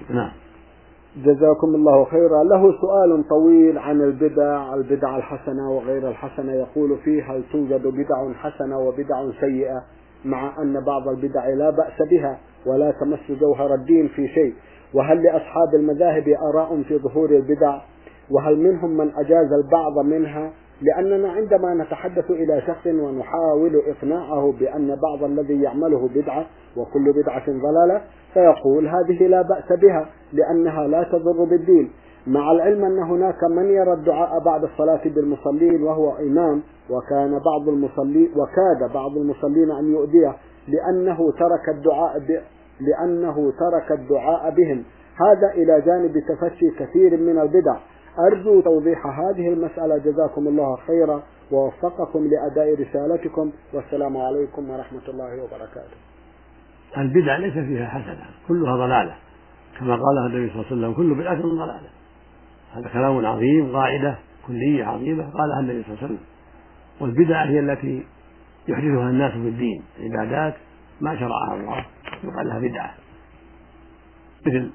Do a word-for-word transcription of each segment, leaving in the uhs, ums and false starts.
نعم. جزاكم الله خيرا. له سؤال طويل عن البدع، البدع الحسنة وغير الحسنة، يقول فيه: هل توجد بدع حسنة وبدع سيئة، مع أن بعض البدع لا بأس بها ولا تمس جوهر الدين في شيء؟ وهل لأصحاب المذاهب آراء في ظهور البدع؟ وهل منهم من أجاز البعض منها؟ لأننا عندما نتحدث إلى شخص ونحاول إقناعه بأن بعض الذي يعمله بدعة وكل بدعة ضلالة، فيقول هذه لا بأس بها لأنها لا تضر بالدين، مع العلم أن هناك من يرى الدعاء بعد الصلاة بالمصلين وهو إمام، وكان بعض المصلين وكاد بعض المصلين أن يؤذيه لأنه ترك الدعاء ب... لأنه ترك الدعاء بهم. هذا إلى جانب تفشي كثير من البدع. أرجو توضيح هذه المسألة، جزاكم الله خيرا ووفقكم لأداء رسالتكم، والسلام عليكم ورحمة الله وبركاته. البدع ليس فيها حسنة، كلها ضلالة، كما قال النبي صلى الله عليه وسلم: كل بدعة ضلالة. هذا كلام عظيم، قاعدة كلية عظيمة قالها النبي صلى الله عليه وسلم. والبدع هي التي يحدثها الناس في الدين، عبادات ما شرعها الله يقال لها بدعة، مثل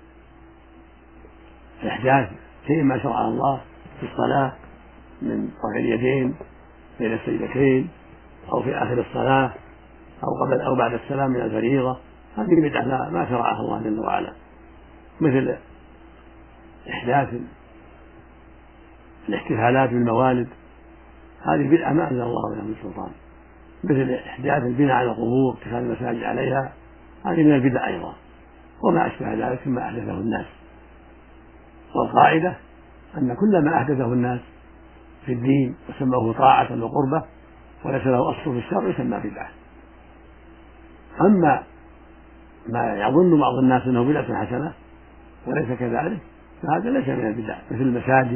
إحداث شيء ما شرعه الله في الصلاة من رفع اليدين بين السجدتين أو في آخر الصلاة أو قبل أو بعد السلام من الفريضة، هذه بدعة ما شرعها الله جل وعلا. مثل إحداث الاحتفالات بالموالد، هذه بدعة ما أنزل الله بها من سلطان. مثل إحداث البناء على القبور، اتخاذ المساجد عليها، هذه من البدع أيضا، وما أشبه ذلك مما أحدثه الناس. والقاعدة أن كل ما أحدثه الناس في الدين وسموه طاعة وقربة وليس له أصل في الشرع يسمى بدعة. أما ما يظن بعض الناس أنه بدعة حسنة وليس كذلك فهذا ليس من البدع، مثل المساجد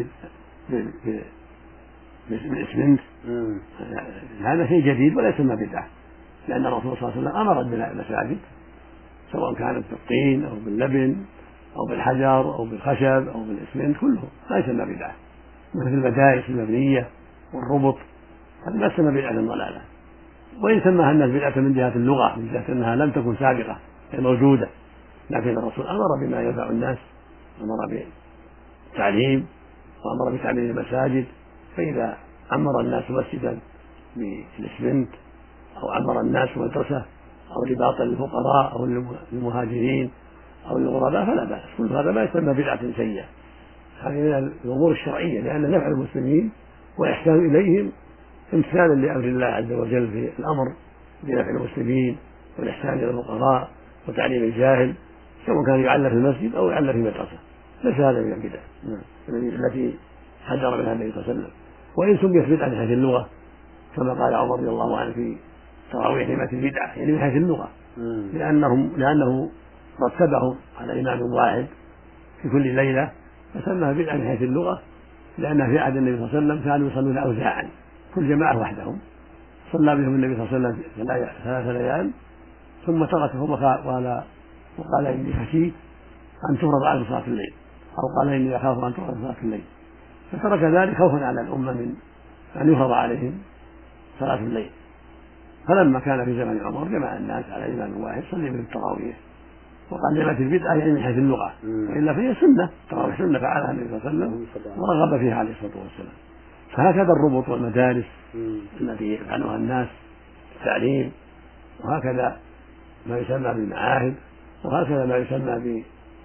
بالإسمنت، هذا شيء جديد ولا يسمى بدعة، لأن الرسول صلى الله عليه وسلم أمر ببناء المساجد سواء كانت بالطين أو باللبن أو بالحجر أو بالخشب أو بالإسمنت، كله لا يسمى بدعة. مثل المدارس المبنية والربط، هذا لا يسمى بدعة ضلالة، وإن سماها الناس بدعة من جهة اللغة، من جهة أنها لم تكن سابقة هي موجودة، لكن الرسول أمر بما ينفع الناس، أمر بالتعليم وأمر بتعليم المساجد. فإذا أمر الناس مسجدا بالإسمنت أو أمر الناس مدرسة أو رباطا للفقراء أو للمهاجرين أو للغرباء فلا بأس، كل هذا ما يسمى بدعة سيئة، هذه من الأمور الشرعية، لأن نفع المسلمين وإحسان إليهم امتثالا لأمر الله عز وجل في الأمر بنفع المسلمين والإحسان إلى الفقراء وتعليم الجاهل، سواء كان يعلم في المسجد أو يعلم في مدرسة، ليس هذا من البدع التي حذر منها النبي صلى الله عليه وسلم. وإن سميت بدعة من حيث اللغة كما قال عمر رضي الله عنه في تراويح نعمة البدعة، يعني من حيث اللغة، لأنهم لأنه رتبهم على إمام واحد في كل ليلة فسماها بدعة من حيث اللغة، لأنها في عهد النبي صلى الله عليه وسلم كانوا يصلون أوزاعا، كل جماعة وحدهم، صلى بهم النبي صلى الله عليه وسلم ثلاث ليال ثم تركهم وقال وقال إني خشيت أن تفرض على صلاة الليل، أو قال إني أخاف أن تفرض صلاة الليل، فترك ذلك خوفا على الأمة من أن يفرض عليهم صلاة الليل. فلما كان في زمن عمر جمع الناس على إمام واحد صلي بهم التراويح، وقال نعمة البدعة يعني من حيث اللغة، وإلا فهي سنة، التراويح سنة فعلها النبي صلى الله عليه وسلم ورغب فيها عليه الصلاة والسلام. فهكذا الربط والمدارس التي يفعلها الناس التعليم، وهكذا ما يسمى بالمعاهد، وهكذا ما يسمى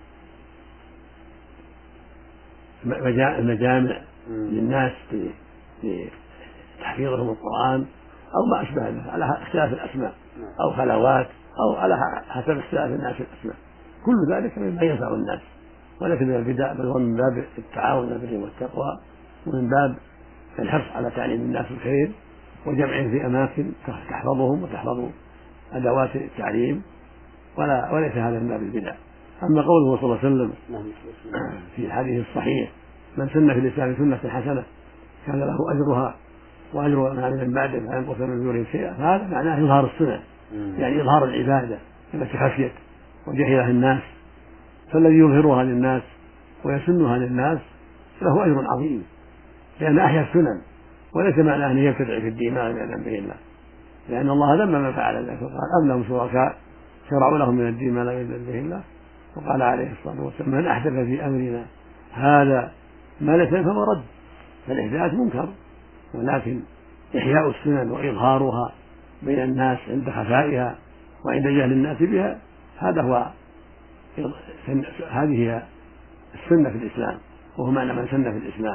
بمجامع للناس لتحفيظهم القرآن أو ما أشبه ذلك على اختلاف الأسماء، أو خلوات، أو على حسب اختلاف الناس الأسماء، كل ذلك مما ينفع الناس ولكن من البدع، بل هو من باب التعاون على البر والتقوى، ومن باب الحرص على تعليم الناس الخير وجمعهم في أماكن تحفظهم وتحفظ أدوات التعليم، ولا وليس هذا من باب البدع. أما قوله صلى الله عليه وسلم في الحديث الصحيح: من سن في الإسلام سنة حسنة كان له أجرها وأجر من عمل من بعده فلا ينقص من أجورهم شيئا، فهذا معناه إظهار السنة، يعني إظهار العبادة التي خشيت وجهلها الناس، فالذي يظهرها للناس ويسنها للناس له أجر عظيم، لأن أحيا السنن، وليس معناه أن يبتدع في الدين ما لم يعلم به الله، لأن الله ذم من فعل ذلك وقال: أم لهم شركاء شرعوا لهم من الدين ما لم يأذن به الله وقال عليه الصلاة والسلام: من أحدث في أمرنا هذا ما ليس منه فهو رد. فالإحداث منكر، ولكن إحياء السنن وإظهارها بين الناس عند خفائها وعند جهل الناس بها، هذا هو هذه هي السنة في الإسلام، وهو معنى من سن في الإسلام.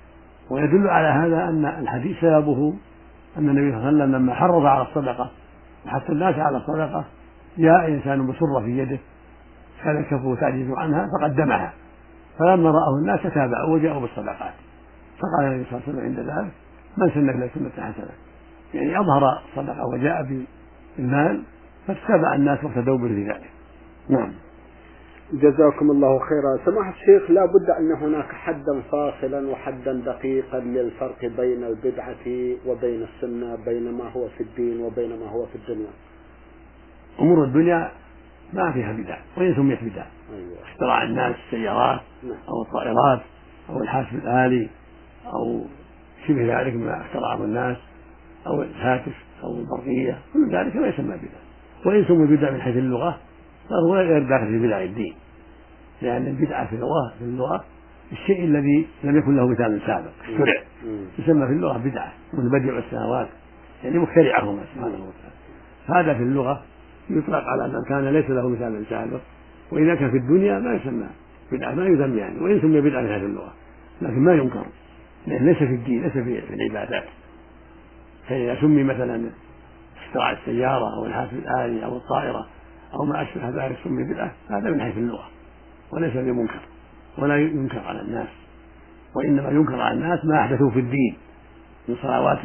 ويدل على هذا أن الحديث سببه أن النبي صلى الله عليه وسلم لما حرض على الصدقة وحث الناس على الصدقة جاء إنسان بسرة في يده كان كفه تعجز عنها فقدمها، فلما رآه الناس تابعوا وجاءوا بالصدقات، فقال النبي صلى الله عليه وسلم عند ذلك: من سن في سنة حسنة، يعني أظهر الصدقة وجاء بالمال فاتبع الناس واقتدوا به في ذلك. نعم. جزاكم الله خيرا. سماحة الشيخ، لا بد أن هناك حدا فاصلا وحدا دقيقا للفرق بين البدعة وبين السنة، بين ما هو في الدين وبين ما هو في الدنيا. أمور الدنيا ما فيها بدع، وإن سميت بدع. أيوة. اختراع الناس السيارات أو الطائرات أو الحاسب الآلي أو شبه ذلك ما اخترعه الناس أو الهاتف أو البرقية، كل ذلك لا يسمى بدع. وإن سمي بدع من حيث اللغة فهو غير داخل في بدع الدين، لأن البدعة في اللغة في اللغة الشيء الذي لم يكن له مثال سابق اخترع، يسمى في اللغة بدعة، مثل بديع السماوات يعني مخترعهما سبحانه وتعالى. هذا في اللغة يطلق على من كان ليس له مثال سابق، وإذا كان في الدنيا ما يسمى بدعة، ما يسمى يعني، وإن سمي بدعة من هذه اللغة لكن ما ينكر، لأن ليس في الدين، ليس في العبادات. فإذا سمي مثلا اختراع السيارة أو الحاسب الآلي أو الطائرة أو ما أشبه ذلك سمي بدعة، هذا من حيث اللغة وليس بمنكر ولا ينكر على الناس، وإنما ينكر على الناس ما أحدثوا في الدين من صلوات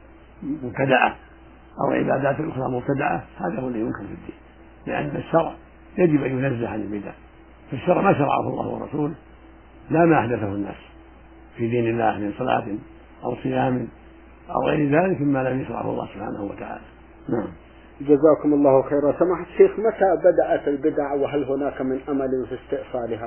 مبتدعة أو عبادات أخرى مبتدعة، هذا هو الذي ينكر في الدين، لأن الشرع يجب أن ينزه عن البدع. فالشرع ما شرعه الله ورسوله لا ما أحدثه الناس في دين الله من صلاة أو صيام أو غير ذلك مما لم يشرعه الله سبحانه وتعالى. نعم. جزاكم الله خيرا. سماحة الشيخ، متى بدأت البدع وهل هناك من أمل في استئصالها؟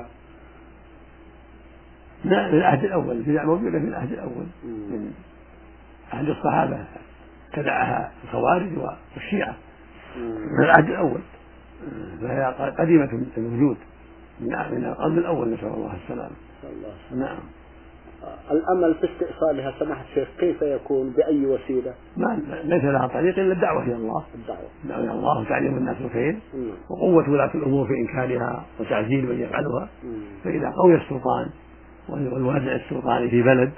لا، من العهد الأول، البدع موجودة في العهد الأول من عهد الصحابة ابتدعها الخوارج والشيعة من العهد الأول، فهي قديمة الوجود من القرن الأول، نسأل الله السلامة. نعم. الأمل في استئصالها سماحة الشيخ كيف يكون، بأي وسيلة؟ ما ليس لها طريق إلا الدعوة إلى الله، الدعوة الدعوة إلى الله وتعليم الناس الخير وقوة ولاة الأمور في إنكارها وتعزيز من يفعلها. فإذا قوي السلطان والوازع السلطاني في بلد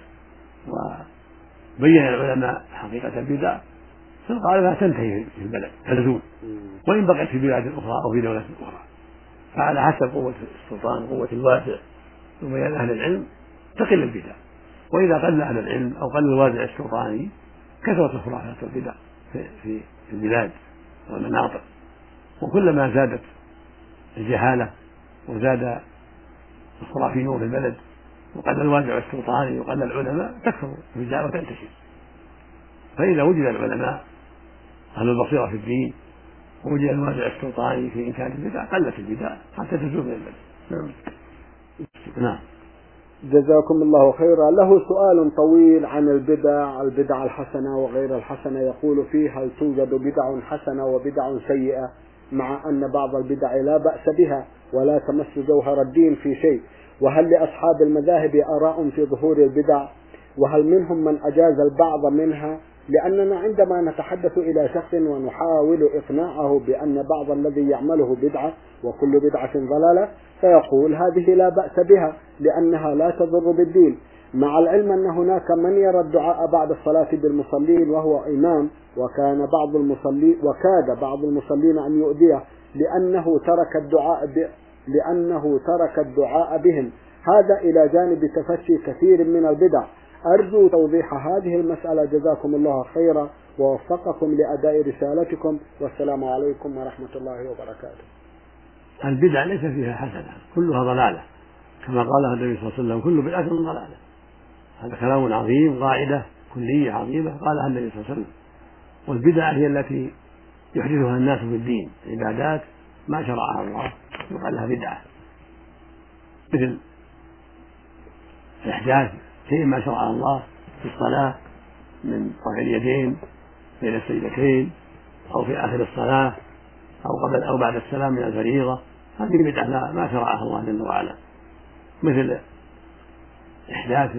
وبين العلماء حقيقة البدع فالغالبها تنتهي في البلد تزول، وإن بقيت في بلاد أخرى أو في دولة أخرى، فعلى حسب قوة السلطان وقوة الوازع وبيان أهل العلم تقل البدع. وإذا قل أهل العلم أو قل الوازع السلطاني كثرت الخرافات والبدع في البلاد والمناطق، وكلما زادت الجهالة وزاد الخرافيون في البلد وقل الوازع السلطاني وقل العلماء تكثر البدع وتنتشر. فإذا وجد العلماء أهل البصيرة في الدين ووجد الوازع السلطاني في إنكار البدع قلت البدع حتى تزول من البلد. نعم. نعم. جزاكم الله خيرا. له سؤال طويل عن البدع، البدع الحسنة وغير الحسنة، يقول فيه: هل توجد بدع حسنة وبدع سيئة، مع أن بعض البدع لا بأس بها ولا تمس جوهر الدين في شيء؟ وهل لأصحاب المذاهب آراء في ظهور البدع؟ وهل منهم من أجاز البعض منها؟ لأننا عندما نتحدث إلى شخص ونحاول إقناعه بأن بعض الذي يعمله بدعة وكل بدعة ضلالة فيقول هذه لا بأس بها لأنها لا تضر بالدين، مع العلم أن هناك من يرى الدعاء بعد الصلاة بالمصلين وهو إمام، وكان بعض المصلين وكاد بعض المصلين أن يؤذيه لأنه ترك الدعاء ب... لأنه ترك الدعاء بهم. هذا إلى جانب تفشي كثير من البدع. أرجو توضيح هذه المسألة. جزاكم الله خيرا ووفقكم لأداء رسالتكم، والسلام عليكم ورحمة الله وبركاته. البدع ليس فيها حسنة، كلها ضلالة، كما قالها النبي صلى الله عليه وسلم: كل بدعة ضلالة. هذا كلام عظيم، قاعدة كلية عظيمة قالها النبي صلى الله عليه وسلم. والبدع هي التي يحدثها الناس في الدين، عبادات ما شرعها الله يقال لها بدعة، مثل إحداث شيء ما شرع الله في الصلاة من رفع اليدين بين السجدتين أو في آخر الصلاة أو قبل أو بعد السلام من الفريضة، هذه بدعة ما شرعها الله جل وعلا، مثل إحداث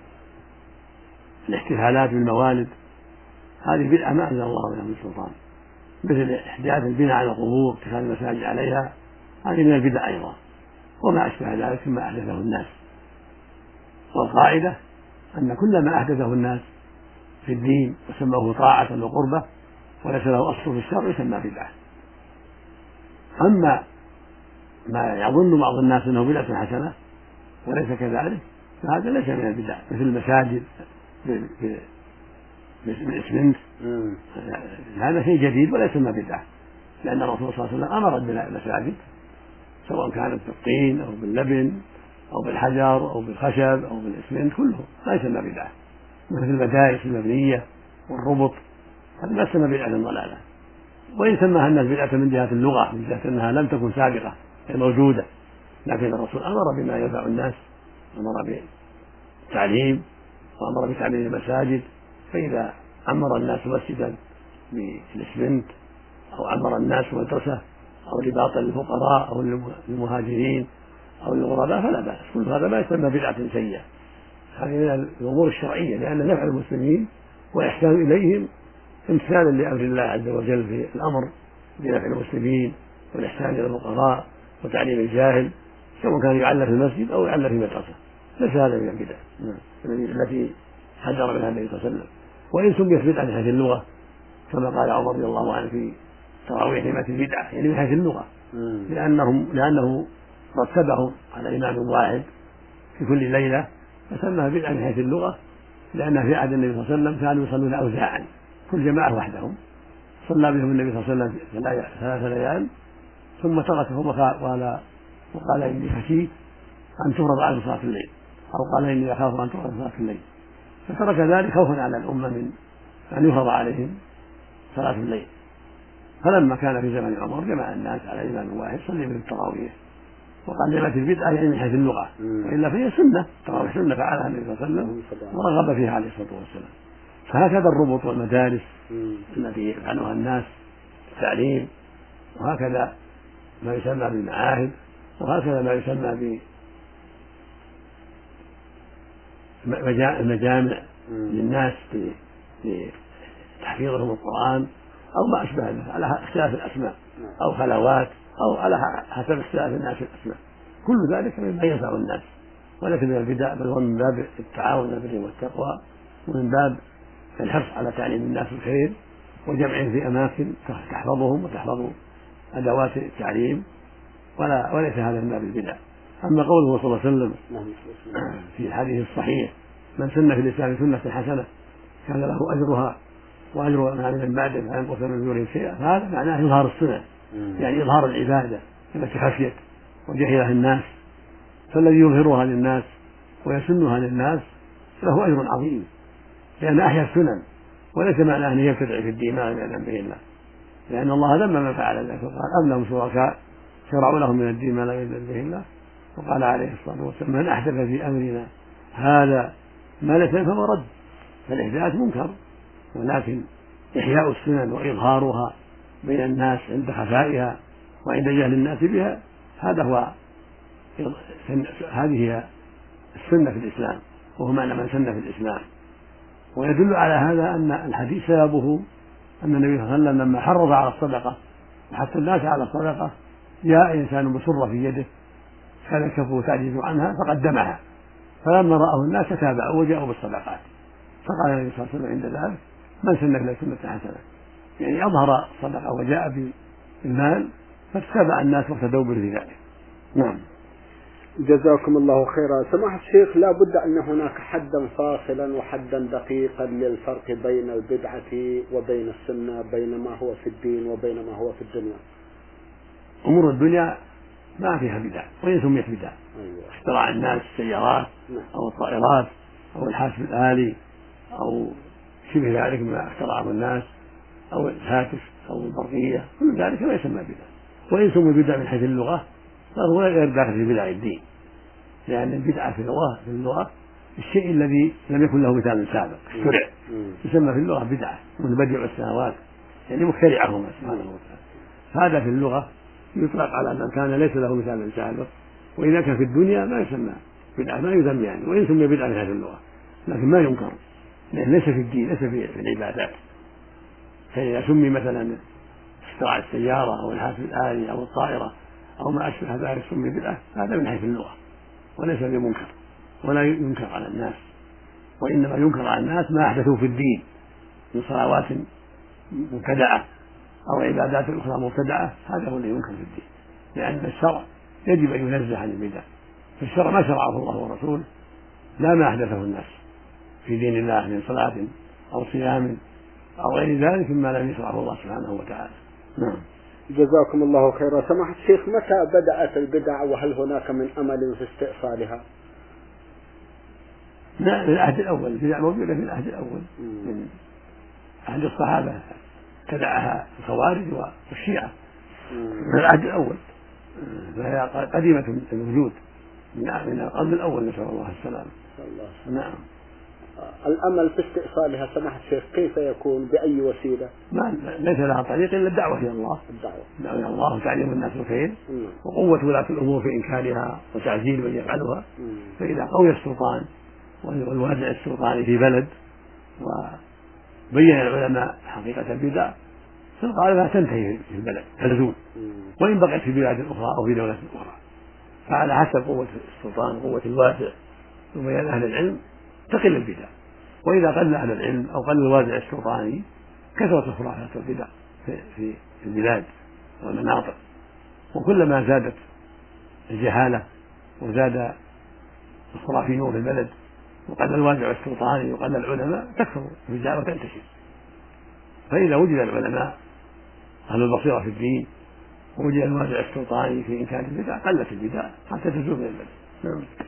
الاحتفالات بالموالد، هذه بدعة ما أنزل الله بها من سلطان، مثل إحداث البناء على القبور اتخاذ المساجد عليها، هذه من البدع أيضا، وما أشبه ذلك مما أحدثه الناس. والقاعدة أن كل ما أحدثه الناس في الدين وسموه طاعة وقربة وليس له أصل في الشرع يسمى بدعة. أما ما يظن بعض الناس أنه بدعة حسنة وليس كذلك فهذا ليس من البدع، مثل المساجد بالإسمنت، هذا شيء جديد ولا يسمى بدعة، لأن الرسول صلى الله عليه وسلم أمر ببناء المساجد سواء كانت بالطين أو باللبن أو بالحجر أو بالخشب أو بالإسمنت كله لا يسمى بدعة، مثل المدارس المبنية والربط هذا لا يسمى بدعة ضلالة، وإن سماها الناس بدعة من جهة اللغة من جهة أنها لم تكن سابقة غير موجودة، لكن الرسول أمر بما ينفع الناس، أمر بالتعليم وأمر بتعليم المساجد، فإذا أمر الناس مسجدا بالإسمنت أو أمر الناس مدرسة أو رباطا للفقراء أو للمهاجرين أو للغرباء فلا بأس، كل هذا ما يسمى بدعة سيئة، هذه من الأمور الشرعية، لأن نفع المسلمين والإحسان إليهم امتثالا لأمر الله عز وجل في الأمر بنفع المسلمين والإحسان إلى الفقراء وتعليم الجاهل سواء كان يعلم في المسجد أو يعلم في مدرسة، ليس هذا من البدع التي حذر منها النبي صلى الله عليه وسلم. وإن سميت بدعة من حيث اللغة كما قال عمر رضي الله عنه في تراويح نعمة البدعة، يعني من حيث اللغة، لأنهم لأنه رتبهم على إمام واحد في كل ليلة فسماها بدعة من حيث اللغة، لأن في عهد النبي صلى الله عليه وسلم كانوا يصلون أوزاعا كل جماعة وحدهم، صلى بهم النبي صلى الله عليه وسلم ثلاث ليال ثم تركهم وقال وقال إني خشيت أن تفرض على صلاة الليل، أو قال إني أخاف أن تفرض صلاة الليل، فترك ذلك خوفا على الأمة من أن يفرض عليهم صلاة الليل. فلما كان في زمن عمر جمع الناس على إمام واحد صلي بهم التراويح، وقال جمعت البدعة يعني من حيث اللغة، وإلا فهي سنة، التراويح سنة فعلها النبي صلى الله عليه وسلم ورغب فيها عليه الصلاة والسلام. فهكذا الربط والمدارس التي يفعلها الناس التعليم، وهكذا ما يسمى بالمعاهد، وهكذا ما يسمى بمجامع للناس لتحفيظهم القرآن أو ما أشبه ذلك على اختلاف الأسماء، أو خلوات أو على حسب اختلاف الناس الأسماء، كل ذلك مما ينفع الناس وليس من البدع، بل هو من باب التعاون على البر والتقوى ومن باب الحرص على تعليم الناس الخير وجمعهم في أماكن تحفظهم وتحفظ أدوات التعليم، ولا وليس هذا من باب البدع. أما قوله صلى الله عليه وسلم في الحديث الصحيح من سن في الإسلام سنة حسنة كان له أجرها وأجر من عمل من بعده فلا ينقص من أجورهم شيئا، فهذا معناه إظهار السنة، يعني إظهار العبادة التي خفيت وجهلها الناس، فالذي يظهرها للناس ويسنها للناس له أجر عظيم لأن أحيا السنن، وليس معناه أن يبتدع في الدين ما لم يعلم به الله، لأن الله ذم من فعل ذلك وقال أم لهم شركاء شرعوا لهم من الدين ما لم يعلم به الله، وقال عليه الصلاة والسلام من أحدث في أمرنا هذا ما ليس فهو رد. فالإحداث منكر، ولكن إحياء السنن وإظهارها بين الناس عند خفائها وعند جهل الناس بها هذا هو هذه هي السنة في الإسلام، وهو معنى من سن في الإسلام. ويدل على هذا أن الحديث سببه أن النبي صلى الله عليه وسلم لما حرض على الصدقة وحث الناس على الصدقة جاء إنسان بسرة في يده كان الكف تعجز عنها فقدمها، فلما رآه الناس تابعوا وجاءوا بالصدقات، فقال النبي صلى الله عليه وسلم عند ذلك من سن في سنة حسنة، يعني أظهر الصدقة وجاء بالمال فتتابع الناس واقتدوا به في ذلك. نعم. جزاكم الله خيرا. سماحة الشيخ، لا بد أن هناك حدا فاصلا وحدا دقيقا للفرق بين البدعة وبين السنة، بين ما هو في الدين وبين ما هو في الدنيا. أمور الدنيا ما فيها بدع وإن سميت بدع، اختراع الناس السيارات أو الطائرات أو الحاسب الآلي أو شبه ذلك مما اخترعه الناس أو الهاتف أو البرقية، كل ذلك ما يسمى بدع. وإن سمي بدع من حيث اللغة فهو غير داخل في بدع الدين، لأن البدعة في اللغة في اللغة الشيء الذي لم يكن له مثال سابق اخترع يسمى في اللغة بدعة، من بديع السماوات يعني مخترعهما سبحانه وتعالى. هذا في اللغة يطلق على من كان ليس له مثال سابق، وإذا كان في الدنيا ما يسمى بدعة، ما يذم يعني، وإن سمي بدعة في هذه اللغة لكن ما ينكر، لأن ليس في الدين، ليس في العبادات. فإذا سمي مثلا اختراع السيارة أو الهاتف الآلي أو الطائرة أو ما أشبه ذلك سمي بدعة، هذا من حيث اللغة وليس بمنكر ولا ينكر على الناس، وإنما ينكر على الناس ما أحدثوا في الدين من صلوات مبتدعة أو عبادات أخرى مبتدعة، هذا هو الذي ينكر في الدين، لأن الشرع يجب أن ينزه عن البدع. فالشرع ما شرعه الله ورسوله لا ما أحدثه الناس في دين الله من صلاة أو صيام أو غير ذلك مما لم يشرعه الله سبحانه وتعالى. نعم. جزاكم الله خيرا. سماحة الشيخ، متى بدأت البدع وهل هناك من أمل في استئصالها؟ لا، من العهد الأول، البدع موجودة في العهد الأول من عهد الصحابة ابتدعها الخوارج والشيعة من العهد الأول، فهي قديمة الوجود من القرن الأول، نسأل الله السلامة. نعم. الأمل في استئصالها سماحة الشيخ كيف يكون، بأي وسيلة؟ ما ليس لها طريق إلا الدعوة إلى الله، الدعوة الدعوة إلى الله وتعليم الناس الخير، وقوة ولاة الأمور في إنكارها وتعزيل من يفعلها. فإذا قوي السلطان والوازع السلطاني في بلد وبين العلماء حقيقة البدع فالغالبها تنتهي في البلد تزول، وإن بقيت في بلاد أخرى أو في دولة أخرى، فعلى حسب قوة السلطان وقوة الوازع وبيان أهل العلم تقل البدع. وإذا قل أهل العلم أو قل الوازع السلطاني كثرت الخرافات والبدع في البلاد والمناطق، وكلما زادت الجهالة وزاد الخرافيون في البلد وقل الوازع السلطاني وقل العلماء تكثر البدع وتنتشر. فإذا وجد العلماء أهل البصيرة في الدين ووجد الوازع السلطاني في إنكار البدع قلت البدع حتى تزول من البلد.